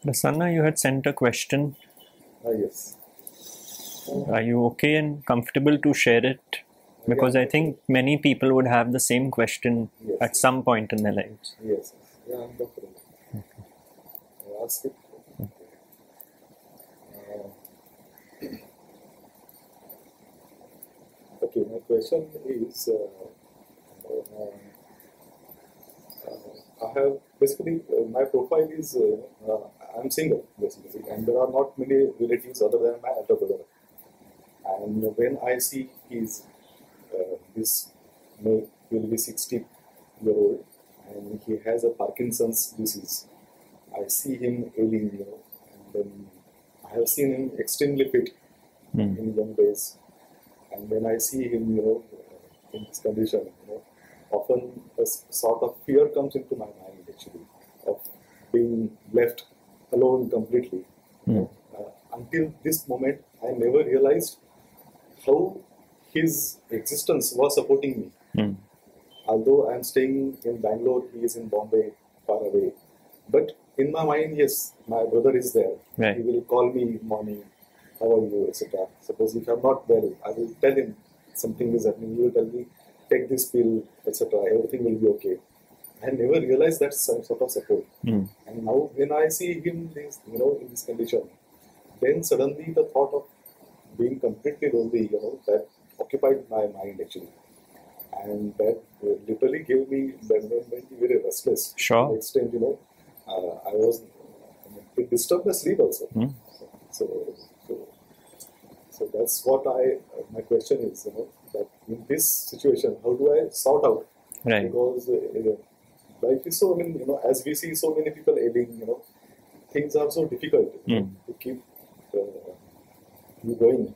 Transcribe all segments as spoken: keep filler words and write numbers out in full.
Prasanna, you had sent a question. Uh, yes. Are you okay and comfortable to share it? Because Yeah, I think many people would have the same question Yes. at some point in their lives. Yes. Yeah, I'm comfortable. I ask it. Uh, okay, my question is uh, uh, uh, I have basically uh, my profile is uh, uh, I'm single basically, and there are not many relatives other than my elder brother. And when I see his uh, this mate will be sixty year old, and he has a Parkinson's disease. I see him ailing, you know, and then I have seen him extremely fit Hmm. in young days. And when I see him, you know, in this condition, you know, often a s- sort of fear comes into my mind actually of being left alone completely. You know. Uh, until this moment, I never realized how his existence was supporting me. Hmm. Although I'm staying in Bangalore, he is in Bombay, far away. But in my mind, yes, my brother is there. Right. He will call me morning, how are you, et cetera. Suppose if I'm not well, I will tell him something is happening. He will tell me, take this pill, et cetera. Everything will be okay. I never realized that's some sort of support. Hmm. And now when I see him, this, you know, in this condition, then suddenly the thought of being completely lonely, you know, that occupied my mind actually, and that uh, literally gave me that made me very restless. Sure. To the extent, you know, uh, I was I mean, it disturbed my sleep also. Hmm. So, so, so that's what I. Uh, my question is, you know, that in this situation, how do I sort out? Right. Because uh, life is so. I mean, you know, as we see so many people ailing, you know, things are so difficult you know, Hmm. to keep uh, you going.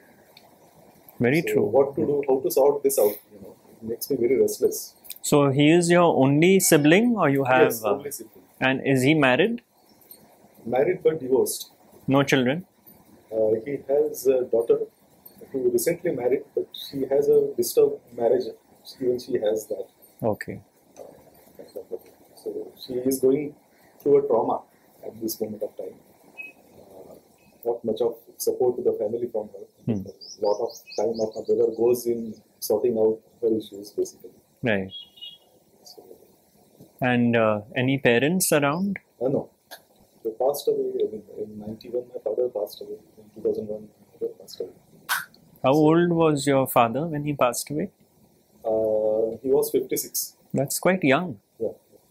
Very So true. what to do? How to sort this out? You know, it makes me very restless. So he is your only sibling, or you have? Yes, uh, only sibling. and is he married? Married but divorced. No children? Uh, he has a daughter who recently married, but she has a disturbed marriage. Even she has that. Okay. Kind of a thing. So she is going through a trauma at this moment of time. Uh, not much of support to the family from her. Hmm. A lot of time of my brother goes in sorting out her issues, basically. Right. So, And uh, any parents around? uh, no, they passed away in, in ninety-one. My father passed away in two thousand one. My mother passed away. How So, old was your father when he passed away? uh, he was fifty-six. That's quite young. Yeah,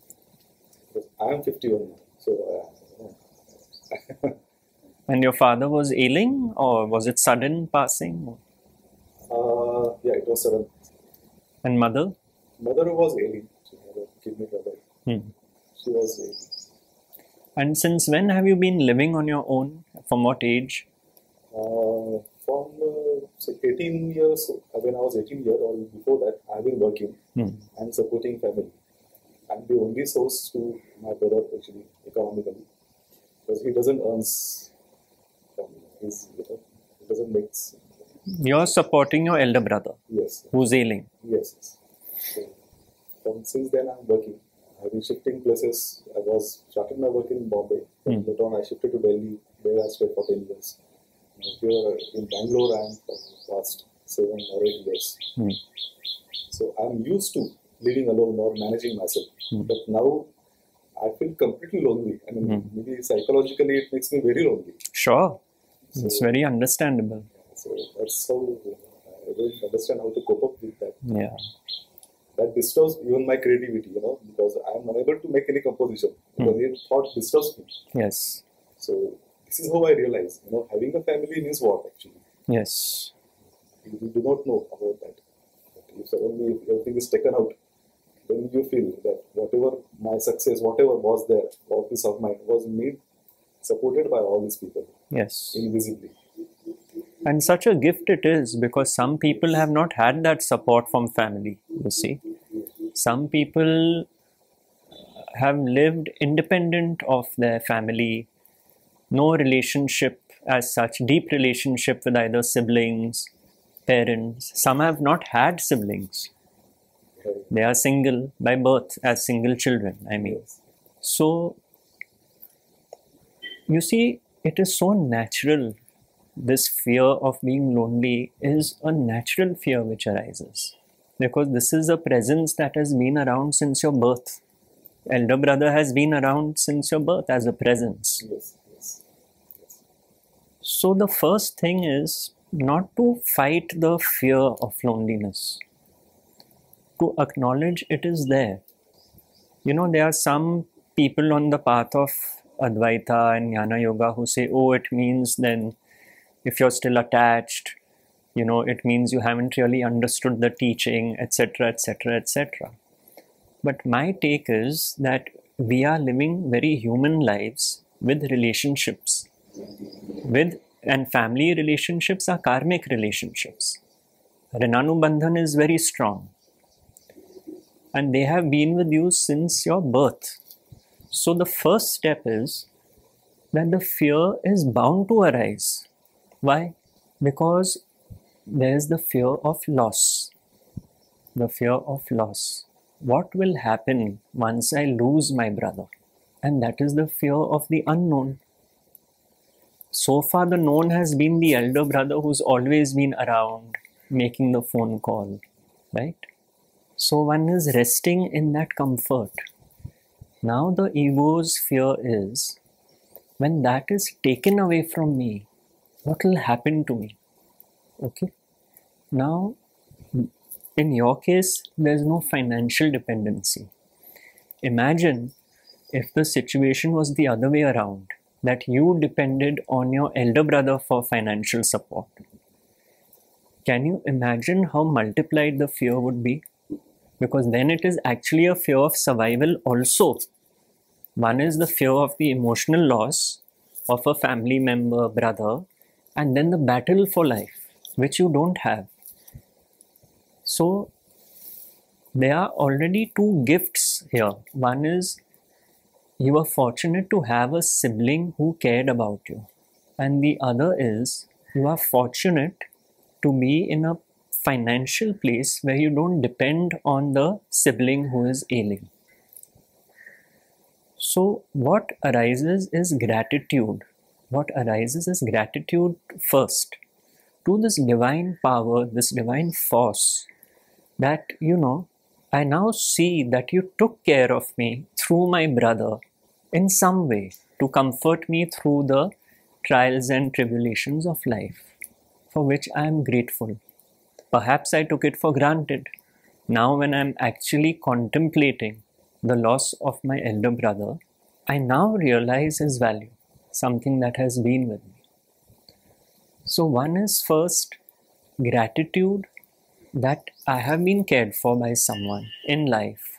I am fifty-one now. So, uh, And your father was ailing, or was it sudden passing? uh, yeah, it was seven. And mother? Mother was ailing. She had a kidney trouble. Hmm. She was ailing. And since when have you been living on your own? From what age? Uh, from uh, say eighteen years, uh, when I was eighteen years or before that, I've been working Hmm. and supporting family. I'm the only source to my brother actually economically, because he doesn't earn from his, you know, he doesn't make. You're supporting your elder brother Yes, who's ailing. yes. yes. So from since then, I'm working. I've been shifting places. I was started my work in Bombay. Then Hmm. later on, I shifted to Delhi, where I stayed for ten years. Now here in Bangalore, I'm for the past seven or eight years. Hmm. So I'm used to living alone or managing myself. Hmm. But now I feel completely lonely. I mean, Hmm. maybe psychologically it makes me very lonely. Sure. So, It's very understandable. so that's how uh, I don't understand how to cope up with that. Yeah. That disturbs even my creativity, you know, because I'm unable to make any composition because Hmm. it thought disturbs me. Yes. So this is how I realize, you know, having a family means what actually. Yes. You do not know about that. But if suddenly everything is taken out, then you feel that whatever my success, whatever was there, all peace of mind was made, supported by all these people Yes. invisibly. And such a gift it is, because some people have not had that support from family, you see. Some people have lived independent of their family, no relationship as such, deep relationship with either siblings, parents. Some have not had siblings. They are single by birth, as single children, I mean. Yes. So You see, it is so natural. This fear of being lonely is a natural fear which arises because this is a presence that has been around since your birth. Elder brother has been around since your birth as a presence. Yes, yes, yes. So the first thing is not to fight the fear of loneliness, to acknowledge it is there. You know, there are some people on the path of Advaita and Jnana Yoga who say, oh, it means then if you're still attached, you know, it means you haven't really understood the teaching, et cetera, et cetera, et cetera. But my take is that we are living very human lives with relationships, with and family relationships are karmic relationships. Rinanubandhan is very strong, and they have been with you since your birth. So the first step is that the fear is bound to arise. Why? Because there is the fear of loss. The fear of loss. What will happen once I lose my brother? And that is the fear of the unknown. So far, the known has been the elder brother who's always been around, making the phone call, right? So one is resting in that comfort. Now the ego's fear is, when that is taken away from me, what will happen to me? Okay. Now, in your case, there's no financial dependency. Imagine if the situation was the other way around, that you depended on your elder brother for financial support. Can you imagine how multiplied the fear would be? Because then it is actually a fear of survival also. One is the fear of the emotional loss of a family member, brother, and then the battle for life, which you don't have. So, there are already two gifts here. One is you are fortunate to have a sibling who cared about you. And the other is you are fortunate to be in a financial place where you don't depend on the sibling who is ailing. So what arises is gratitude. What arises is gratitude first to this divine power, this divine force that, you know, I now see that you took care of me through my brother in some way to comfort me through the trials and tribulations of life, for which I am grateful. Perhaps I took it for granted. Now when I am actually contemplating the loss of my elder brother, I now realize his value, something that has been with me. So one is first gratitude that I have been cared for by someone in life.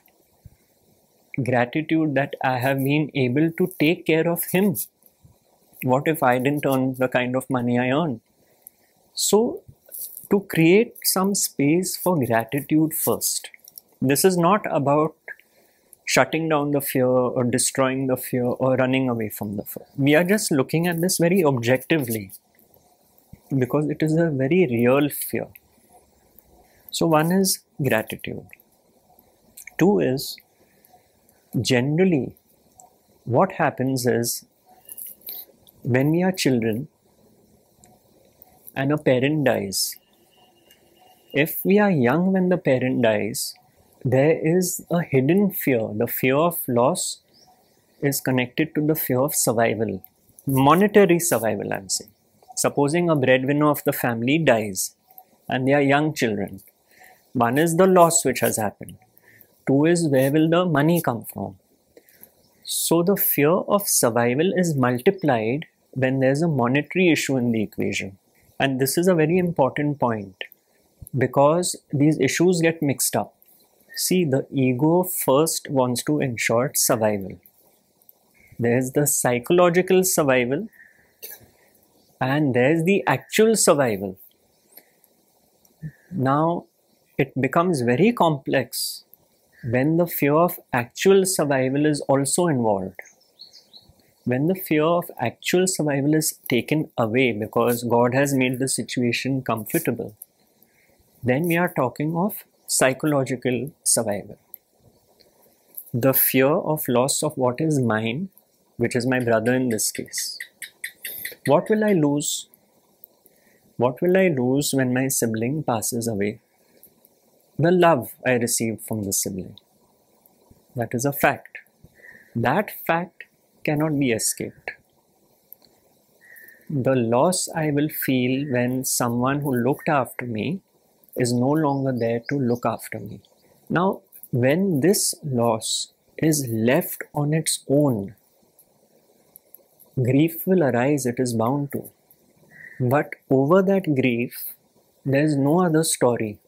Gratitude that I have been able to take care of him. What if I didn't earn the kind of money I earn? So to create some space for gratitude first. This is not about shutting down the fear or destroying the fear or running away from the fear. We are just looking at this very objectively because it is a very real fear. So one is gratitude. Two is, generally, what happens is when we are children and a parent dies, if we are young when the parent dies, there is a hidden fear. The fear of loss is connected to the fear of survival. Monetary survival, I'm saying. Supposing a breadwinner of the family dies and they are young children. One is the loss which has happened. Two is where will the money come from? So the fear of survival is multiplied when there's a monetary issue in the equation. And this is a very important point because these issues get mixed up. See, the ego first wants to ensure survival. There's the psychological survival and there's the actual survival. Now, it becomes very complex when the fear of actual survival is also involved. When the fear of actual survival is taken away because God has made the situation comfortable, then we are talking of psychological survival. The fear of loss of what is mine which is my brother in this case, what will I lose? What will I lose when my sibling passes away? The love I received from the sibling. That is a fact. That fact cannot be escaped. The loss I will feel when someone who looked after me is no longer there to look after me. Now, when this loss is left on its own, grief will arise, it is bound to. But over that grief, there is no other story.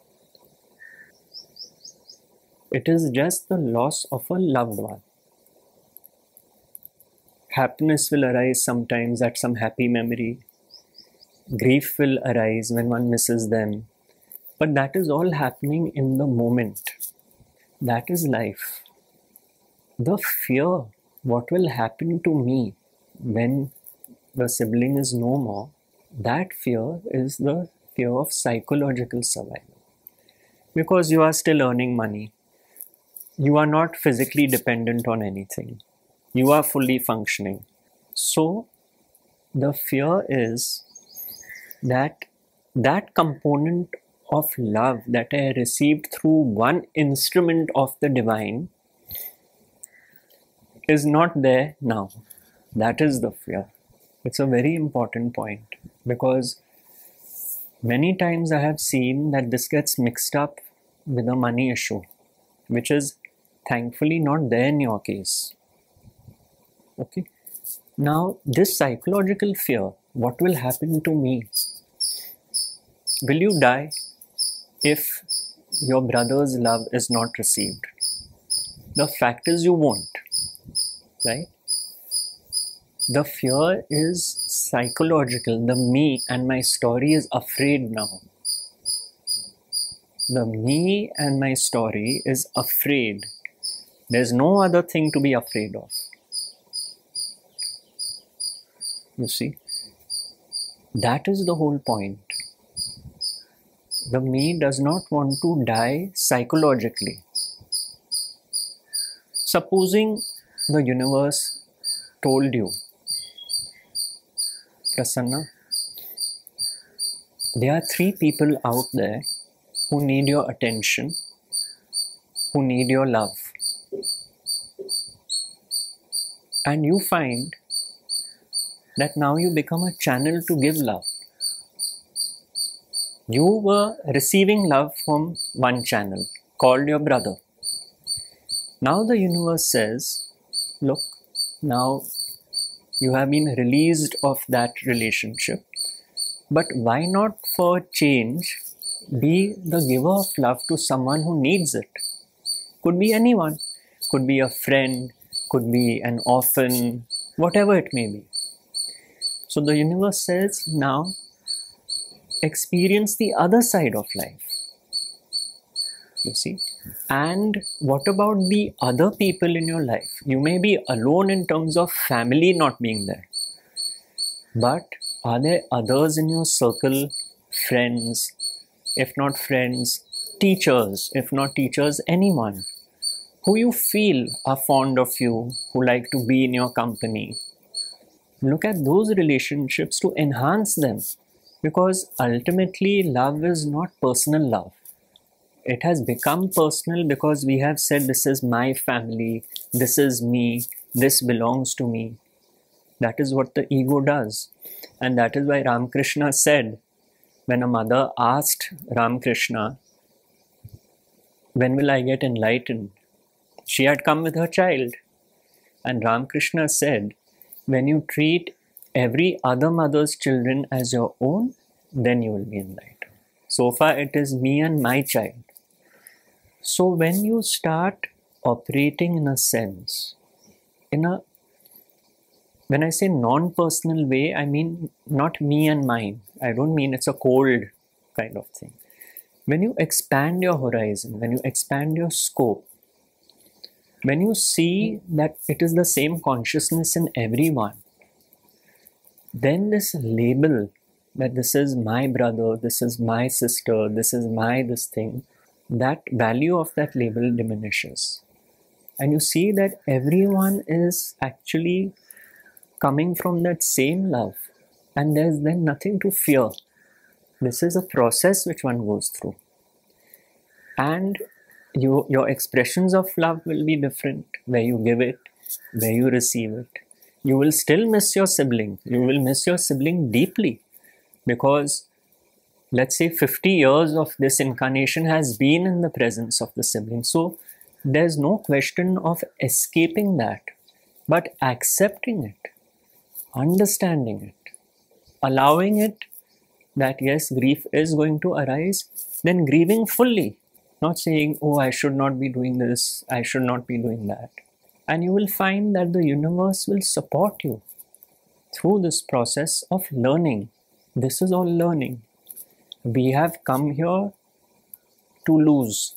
It is just the loss of a loved one. Happiness will arise sometimes at some happy memory. Grief will arise when one misses them. But that is all happening in the moment. That is life. The fear, what will happen to me when the sibling is no more, that fear is the fear of psychological survival. Because you are still earning money. You are not physically dependent on anything. You are fully functioning. So, the fear is that that component of love that I received through one instrument of the divine is not there now. That is the fear. It's a very important point, because many times I have seen that this gets mixed up with a money issue, which is thankfully not there in your case. Okay. Now, this psychological fear, what will happen to me? Will you die if your brother's love is not received? The fact is you won't, right? The fear is psychological. The me and my story is afraid now. The me and my story is afraid. There's no other thing to be afraid of. You see, that is the whole point. The me does not want to die psychologically. Supposing the universe told you, Prasanna, there are three people out there who need your attention, who need your love. And you find that now you become a channel to give love. You were receiving love from one channel called your brother. Now the universe says, look, now you have been released of that relationship, but why not for change be the giver of love to someone who needs it? Could be anyone, could be a friend, could be an orphan, whatever it may be. So the universe says, now experience the other side of life. You see? And what about the other people in your life? You may be alone in terms of family not being there. But are there others in your circle, friends, if not friends, teachers, if not teachers, anyone who you feel are fond of you, who like to be in your company? Look at those relationships to enhance them, because ultimately love is not personal love. It has become personal because we have said this is my family, this is me, this belongs to me. That is what the ego does. And that is why Ramakrishna said, when a mother asked Ramakrishna, when will I get enlightened? She had come with her child. And Ramakrishna said, when you treat every other mother's children as your own, then you will be enlightened. So far it is me and my child. So when you start operating in a sense, in a, when I say non-personal way, I mean not me and mine. I don't mean it's a cold kind of thing. When you expand your horizon, when you expand your scope, when you see that it is the same consciousness in everyone, then this label that this is my brother, this is my sister, this is my this thing, that value of that label diminishes. And you see that everyone is actually coming from that same love, and there's then nothing to fear. This is a process which one goes through. And you, your expressions of love will be different, where you give it, where you receive it. You will still miss your sibling. You will miss your sibling deeply, because let's say fifty years of this incarnation has been in the presence of the sibling. So there's no question of escaping that, but accepting it, understanding it, allowing it that yes, grief is going to arise, then grieving fully, not saying, oh, I should not be doing this, I should not be doing that. And you will find that the universe will support you through this process of learning. This is all learning. We have come here to lose.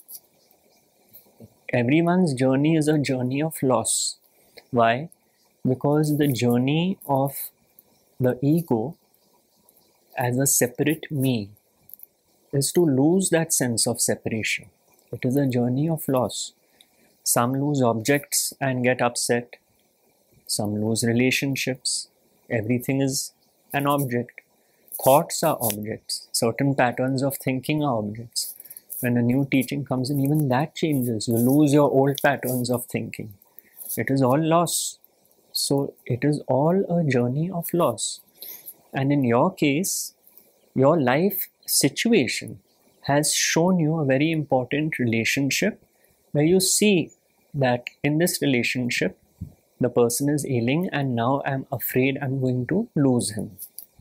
Everyone's journey is a journey of loss. Why? Because the journey of the ego as a separate me is to lose that sense of separation. It is a journey of loss. Some lose objects and get upset. Some lose relationships. Everything is an object. Thoughts are objects. Certain patterns of thinking are objects. When a new teaching comes in, even that changes. You lose your old patterns of thinking. It is all loss. So it is all a journey of loss. And in your case, your life situation has shown you a very important relationship where you see that in this relationship, the person is ailing and now I'm afraid I'm going to lose him.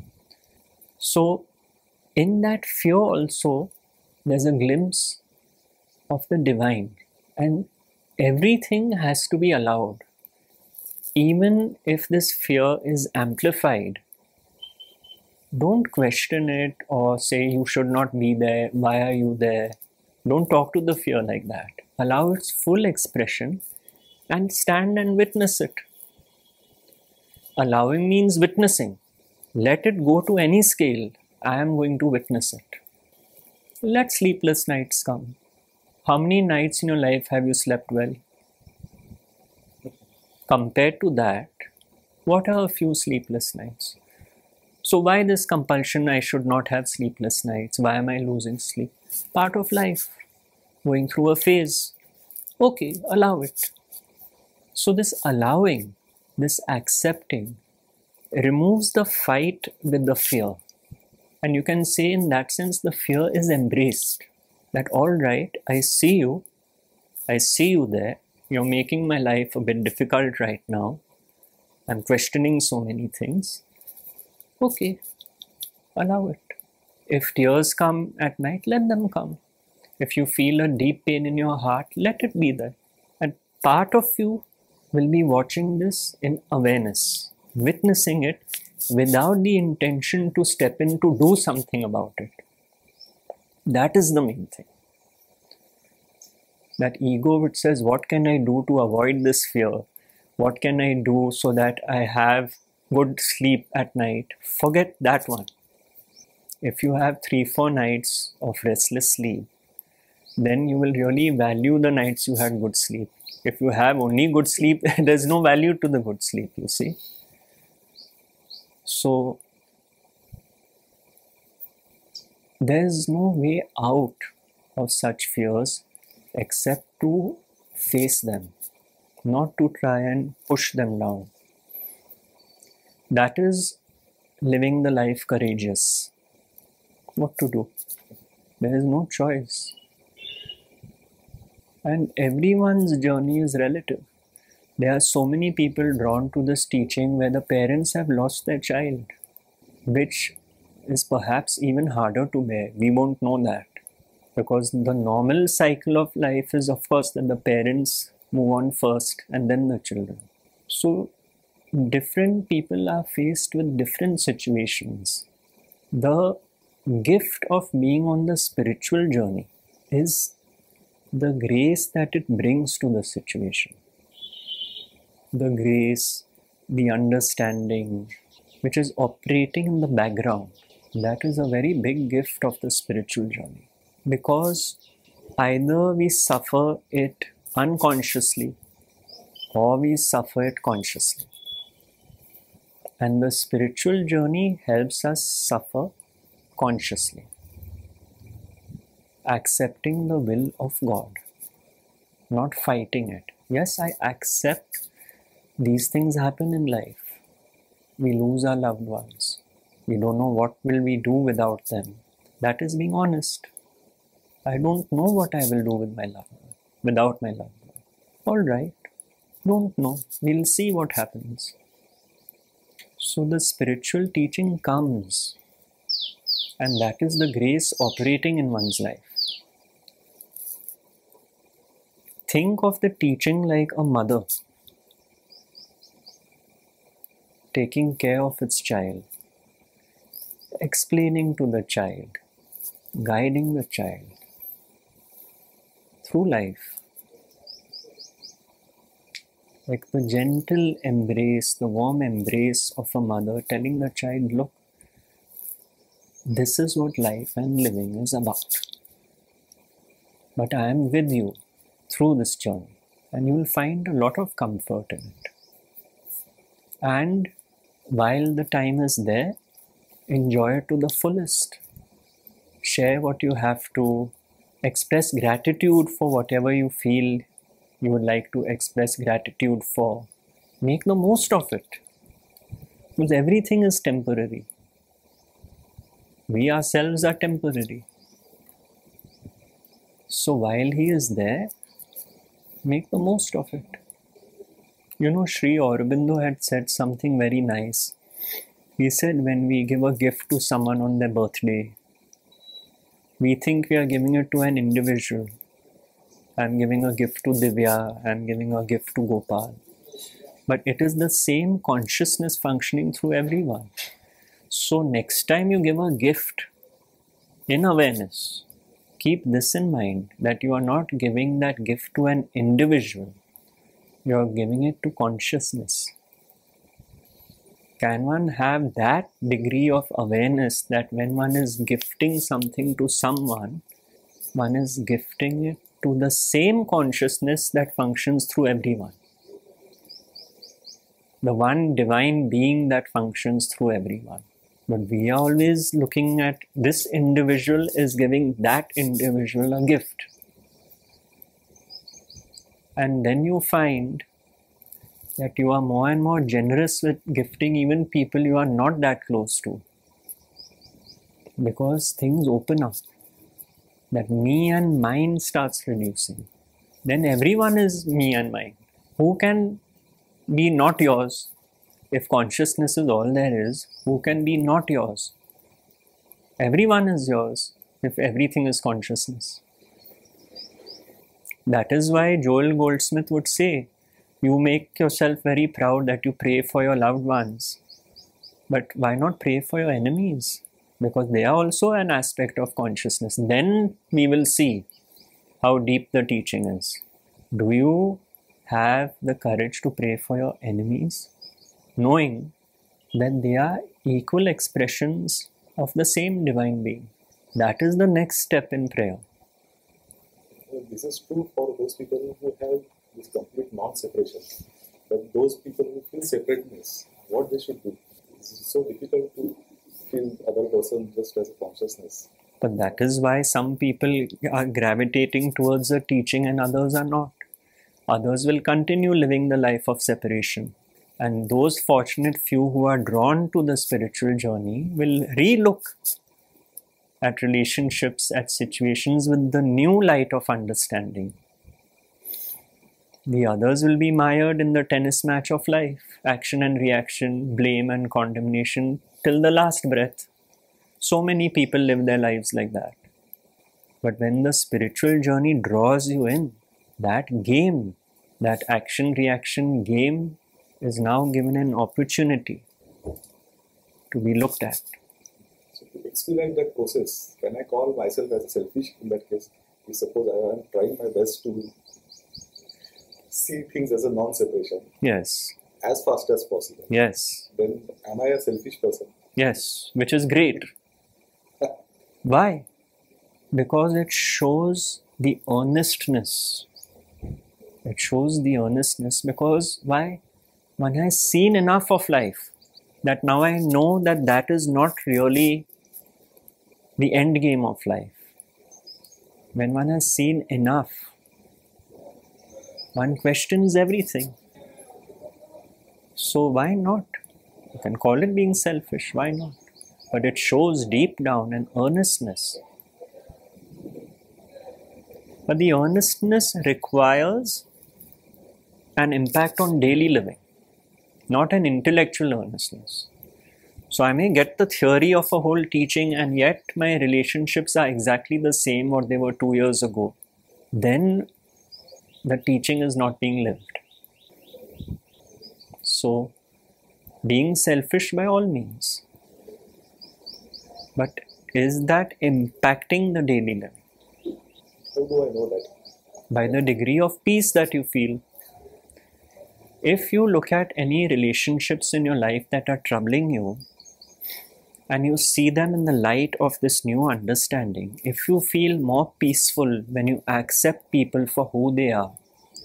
So in that fear also, there's a glimpse of the divine, and everything has to be allowed. Even if this fear is amplified, don't question it or say you should not be there, why are you there? Don't talk to the fear like that. Allow its full expression and stand and witness it. Allowing means witnessing. Let it go to any scale. I am going to witness it. Let sleepless nights come. How many nights in your life have you slept well? Compared to that, what are a few sleepless nights? So why this compulsion I should not have sleepless nights? Why am I losing sleep? Part of life. Going through a phase. Okay, allow it. So this allowing, this accepting, removes the fight with the fear. And you can say in that sense the fear is embraced. That all right, I see you. I see you there. You're making my life a bit difficult right now. I'm questioning so many things. Okay, allow it. If tears come at night, let them come. If you feel a deep pain in your heart, let it be there. And part of you will be watching this in awareness, witnessing it without the intention to step in to do something about it. That is the main thing. That ego which says, what can I do to avoid this fear? What can I do so that I have good sleep at night? Forget that one. If you have three, four nights of restless sleep, then you will really value the nights you had good sleep. If you have only good sleep, there's no value to the good sleep, you see. So, there's no way out of such fears except to face them, not to try and push them down. That is living the life courageous. What to do? There is no choice. And everyone's journey is relative. There are so many people drawn to this teaching where the parents have lost their child, which is perhaps even harder to bear. We won't know that. Because the normal cycle of life is, of course, that the parents move on first and then the children. So, different people are faced with different situations. The gift of being on the spiritual journey is the grace that it brings to the situation. The grace, the understanding, which is operating in the background. That is a very big gift of the spiritual journey. Because either we suffer it unconsciously or we suffer it consciously. And the spiritual journey helps us suffer consciously, accepting the will of God, not fighting it. Yes, I accept these things happen in life. We lose our loved ones. We don't know what will we do without them. That is being honest. I don't know what I will do with my loved one, without my loved one. All right, don't know. We'll see what happens. So the spiritual teaching comes, and that is the grace operating in one's life. Think of the teaching like a mother taking care of its child, explaining to the child, guiding the child through life. Like the gentle embrace, the warm embrace of a mother telling the child, look, this is what life and living is about. But I am with you through this journey, and you will find a lot of comfort in it. And while the time is there, enjoy it to the fullest. Share what you have to, express gratitude for whatever you feel you would like to express gratitude for. Make the most of it, because everything is temporary. We ourselves are temporary. So while he is there, make the most of it. You know, Sri Aurobindo had said something very nice. He said, when we give a gift to someone on their birthday, we think we are giving it to an individual. I'm giving a gift to Divya, I'm giving a gift to Gopal. But it is the same consciousness functioning through everyone. So next time you give a gift in awareness, keep this in mind, that you are not giving that gift to an individual. You are giving it to consciousness. Can one have that degree of awareness that when one is gifting something to someone, one is gifting it to the same consciousness that functions through everyone? The one divine being that functions through everyone. But we are always looking at this individual is giving that individual a gift. And then you find that you are more and more generous with gifting even people you are not that close to. Because things open up. That me and mine starts reducing. Then everyone is me and mine. Who can be not yours? If consciousness is all there is, who can be not yours? Everyone is yours if everything is consciousness. That is why Joel Goldsmith would say, you make yourself very proud that you pray for your loved ones. But why not pray for your enemies? Because they are also an aspect of consciousness. Then we will see how deep the teaching is. Do you have the courage to pray for your enemies, knowing that they are equal expressions of the same divine being? That is the next step in prayer. This is true for those people who have this complete non-separation. But those people who feel separateness, what they should do? It is so difficult to feel other person just as a consciousness. But that is why some people are gravitating towards the teaching and others are not. Others will continue living the life of separation. And those fortunate few who are drawn to the spiritual journey will re-look at relationships, at situations with the new light of understanding. The others will be mired in the tennis match of life, action and reaction, blame and condemnation, till the last breath. So many people live their lives like that. But when the spiritual journey draws you in, that game, that action-reaction game is now given an opportunity to be looked at. So to expedite that process, can I call myself as a selfish in that case? If suppose I am trying my best to see things as a non-separation. Yes. As fast as possible. Yes. Then am I a selfish person? Yes, which is great. Why? Because it shows the earnestness It shows the earnestness, because why? One has seen enough of life that now I know that that is not really the end game of life. When one has seen enough, one questions everything. So why not? You can call it being selfish, why not? But it shows deep down an earnestness. But the earnestness requires an impact on daily living, not an intellectual earnestness. So I may get the theory of a whole teaching and yet my relationships are exactly the same what they were two years ago. Then the teaching is not being lived. So being selfish by all means. But is that impacting the daily living? How do I know that? By the degree of peace that you feel. If you look at any relationships in your life that are troubling you, and you see them in the light of this new understanding, if you feel more peaceful when you accept people for who they are,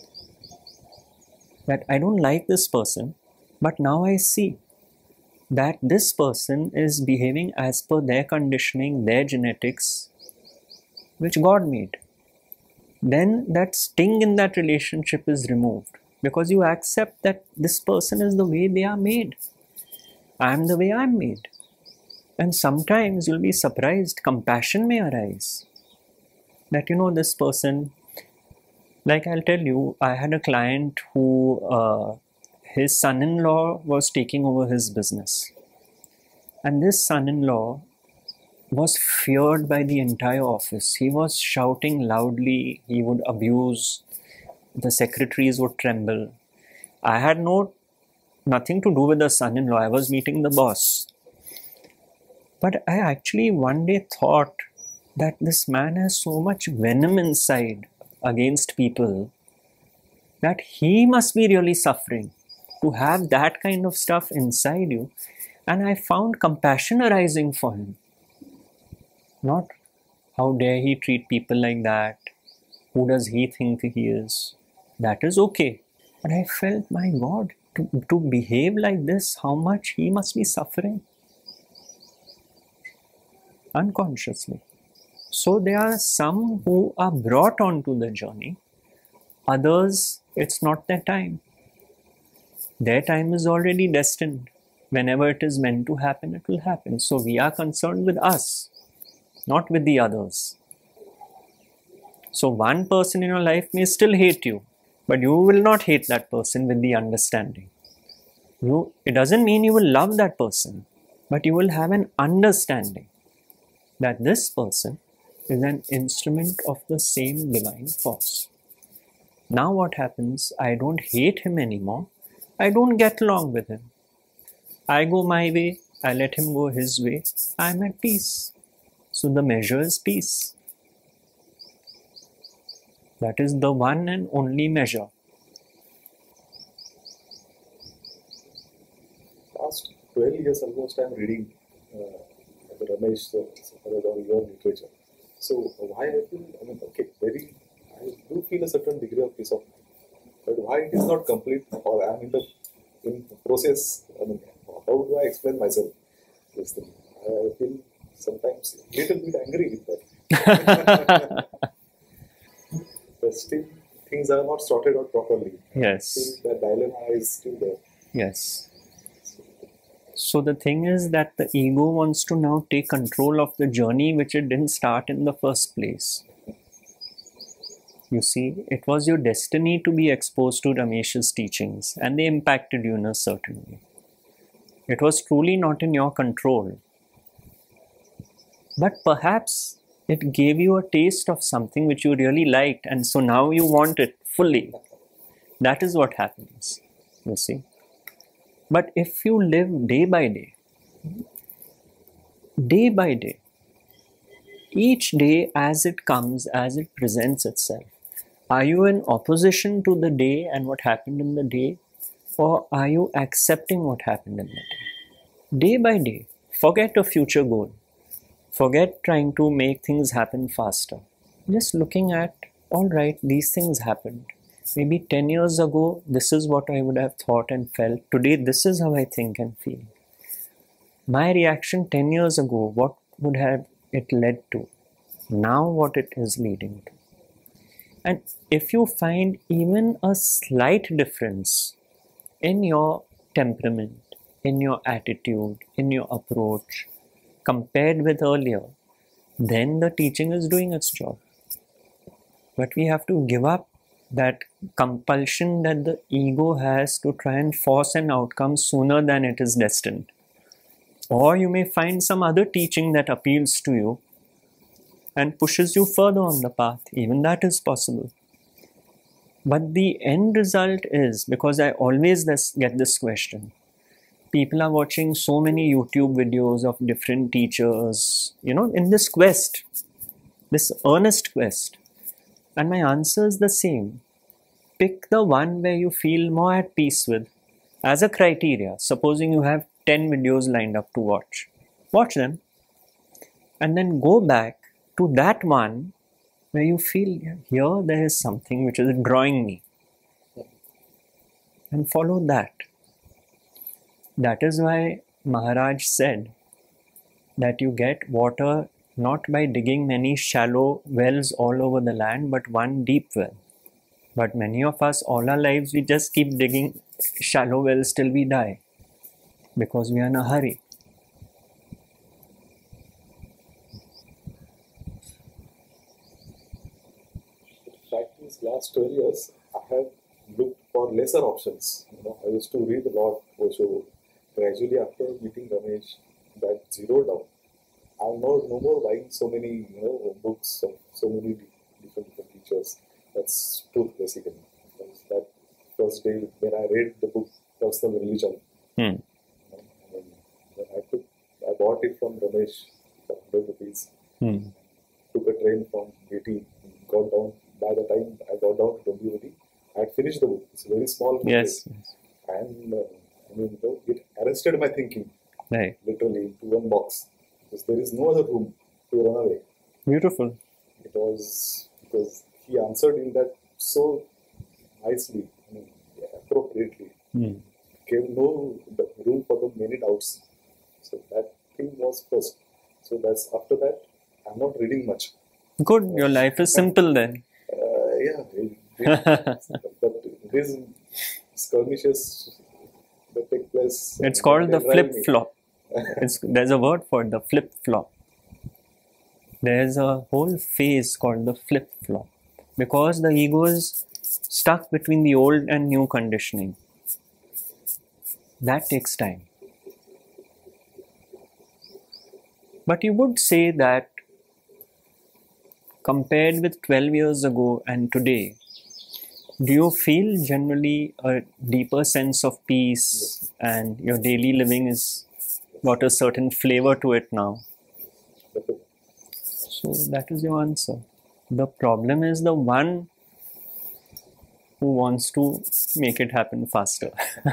that I don't like this person, but now I see that this person is behaving as per their conditioning, their genetics, which God made. Then that sting in that relationship is removed, because you accept that this person is the way they are made. I am the way I am made. And sometimes you'll be surprised, compassion may arise. That, you know, this person, like I'll tell you, I had a client who, uh, his son-in-law was taking over his business. And this son-in-law was feared by the entire office. He was shouting loudly, he would abuse, the secretaries would tremble. I had no nothing to do with the son-in-law, I was meeting the boss. But I actually one day thought that this man has so much venom inside against people that he must be really suffering to have that kind of stuff inside you. And I found compassion arising for him. Not how dare he treat people like that, who does he think he is. That is okay. But I felt, my God, to, to behave like this, how much he must be suffering. Unconsciously. So there are some who are brought onto the journey, others it's not their time. Their time is already destined. Whenever it is meant to happen, it will happen. So we are concerned with us, not with the others. So one person in your life may still hate you, but you will not hate that person with the understanding. You, it doesn't mean you will love that person, but you will have an understanding that this person is an instrument of the same divine force. Now what happens? I don't hate him anymore. I don't get along with him. I go my way, I let him go his way. I am at peace. So the measure is peace. That is the one and only measure. Last twelve years almost I am reading uh, Ramesh uh, or your literature. So why I feel, I mean, okay, very, I do feel a certain degree of peace of mind. But why it is not complete, or I am in the in the process, I mean, how do I explain myself? This thing. I feel sometimes a little bit angry with that. But still, things are not sorted out properly. Yes. Still, the dilemma is still there. Yes. So the thing is that the ego wants to now take control of the journey which it didn't start in the first place. You see, it was your destiny to be exposed to Ramesh's teachings, and they impacted you in a certain way. It was truly not in your control. But perhaps it gave you a taste of something which you really liked, and so now you want it fully. That is what happens, you see. But if you live day by day, day by day, each day as it comes, as it presents itself, are you in opposition to the day and what happened in the day, or are you accepting what happened in the day? Day by day, forget a future goal. Forget trying to make things happen faster. Just looking at, all right, these things happened. Maybe ten years ago, this is what I would have thought and felt. Today, this is how I think and feel. My reaction ten years ago, what would have it led to? Now, what it is leading to. And if you find even a slight difference in your temperament, in your attitude, in your approach, compared with earlier, then the teaching is doing its job. But we have to give up that compulsion that the ego has to try and force an outcome sooner than it is destined. Or you may find some other teaching that appeals to you and pushes you further on the path. Even that is possible. But the end result is, because I always get this question, people are watching so many YouTube videos of different teachers, you know, in this quest, this earnest quest. And my answer is the same. Pick the one where you feel more at peace with as a criteria. Supposing you have ten videos lined up to watch. Watch them. And then go back to that one where you feel, here there is something which is drawing me. And follow that. That is why Maharaj said that you get water not by digging many shallow wells all over the land, but one deep well. But many of us, all our lives, we just keep digging shallow wells till we die because we are in a hurry. In fact, these last twelve years, I have looked for lesser options. You know, I used to read a lot, Osho. Gradually, after meeting Ramesh, that zeroed down. I'm no, no more buying so many, you know, books of so many different, different teachers. That's truth, basically. Because that first day when I read the book, Personal Religion, Hmm. you know, and then I took, I bought it from Ramesh for one hundred rupees. Hmm. Took a train from A T, got down. By the time I got down to Dombivli, I had finished the book. It's a very small book. Yes. yes. And uh, I mean, you know, it arrested my thinking, Right. literally, into one box. Because there is no other room to run away. Beautiful. It was because he answered in that so nicely, I mean, appropriately. Hmm. Gave no room for the many doubts. So that thing was first. So that's after that, I'm not reading much. Good. Your life is simple then. Uh, yeah, it, it, but these skirmishes that take place. It's called the they drive me. flip-flop. It's, there's a word for it, the flip-flop. There's a whole phase called the flip-flop. Because the ego is stuck between the old and new conditioning. That takes time. But you would say that compared with twelve years ago and today, do you feel generally a deeper sense of peace? Yes. And your daily living is got a certain flavor to it now? Definitely. So that is your answer. The problem is the one who wants to make it happen faster.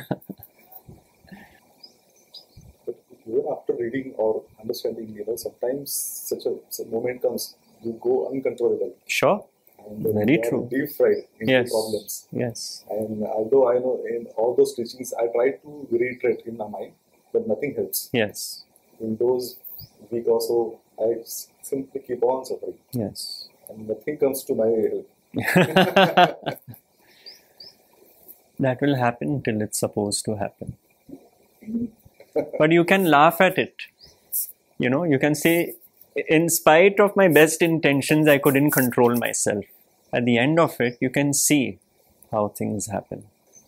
But even after reading or understanding, you know, sometimes such a, such a moment comes, you go uncontrollable. Sure. And then Very you are true. deep fried into Yes. problems. Yes. And although I know in all those teachings, I try to reiterate in my mind, but nothing helps. Yes. In those week or so, I simply keep on suffering, Yes. and nothing comes to my help. That will happen till it's supposed to happen. But you can laugh at it. You know, you can say, in spite of my best intentions, I couldn't control myself. At the end of it, you can see how things happen.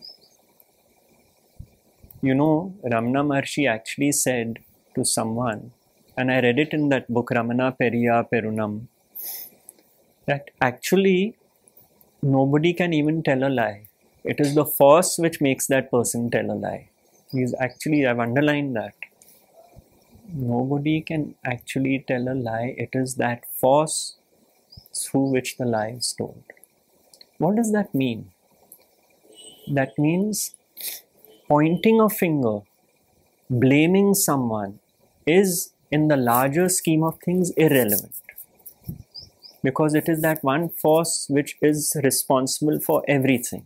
You know, Ramana Maharshi actually said to someone, and I read it in that book, Ramana Periya Perunam, that actually nobody can even tell a lie. It is the force which makes that person tell a lie. He's actually, I've underlined that. Nobody can actually tell a lie. It is that force through which the lie is told. What does that mean? That means pointing a finger, blaming someone is, in the larger scheme of things, irrelevant. because it is that one force which is responsible for everything.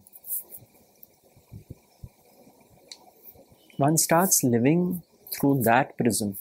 One starts living through that prism.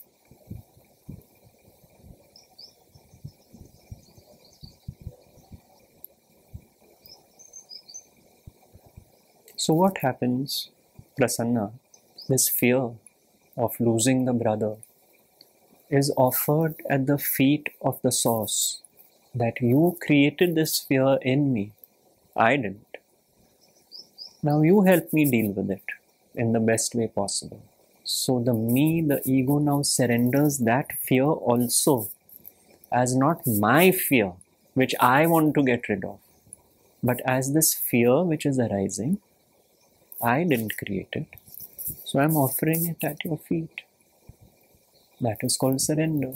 So what happens, Prasanna? This fear of losing the brother is offered at the feet of the source, that you created this fear in me. I didn't. Now you help me deal with it in the best way possible. So the me, the ego now surrenders that fear also as not my fear, which I want to get rid of, but as this fear which is arising. I didn't create it, so I'm offering it at your feet. That is called surrender.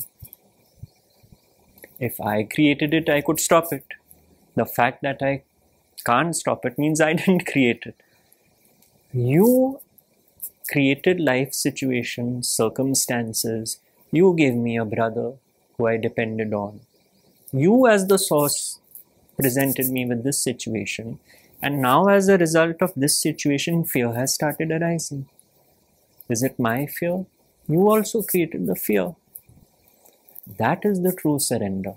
If I created it, I could stop it. The fact that I can't stop it means I didn't create it. You created life situations, circumstances. You gave me a brother who I depended on. You as the source presented me with this situation. And now as a result of this situation, fear has started arising. Is it my fear? You also created the fear. That is the true surrender.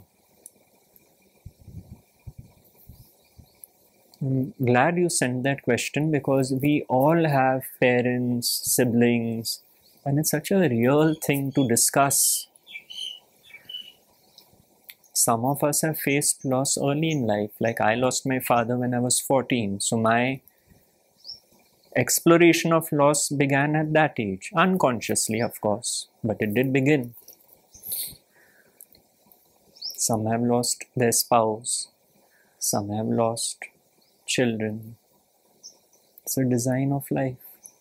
I'm glad you sent that question, because we all have parents, siblings, and it's such a real thing to discuss. Some of us have faced loss early in life, like I lost my father when I was fourteen. So my exploration of loss began at that age, unconsciously of course, but it did begin. Some have lost their spouse, some have lost children. It's a design of life.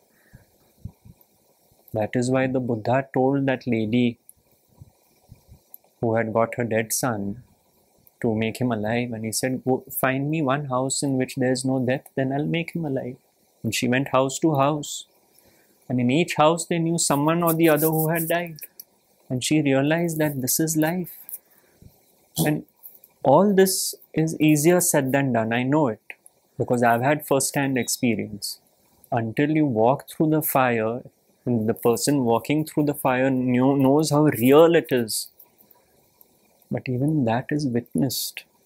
That is why the Buddha told that lady who had got her dead son to make him alive, and he said, go find me one house in which there is no death, then I'll make him alive. And she went house to house, and in each house they knew someone or the other who had died, and she realized that this is life. And all this is easier said than done. I know it, because I've had first-hand experience. Until you walk through the fire, and the person walking through the fire knew, knows how real it is. But even that is witnessed.